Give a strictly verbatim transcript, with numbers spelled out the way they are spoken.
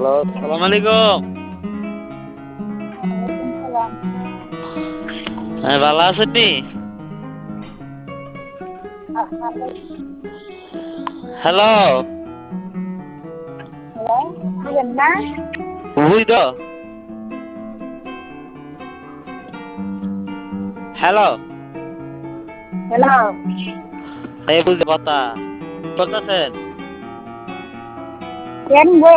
Hello, সালাম আলাইকুম। হ্যাঁ, ভালো আছেন নি? হ্যালো, বুঝি তো। হ্যালো, হ্যালো, এই বুঝি কথা করতেছেন। কেন গো?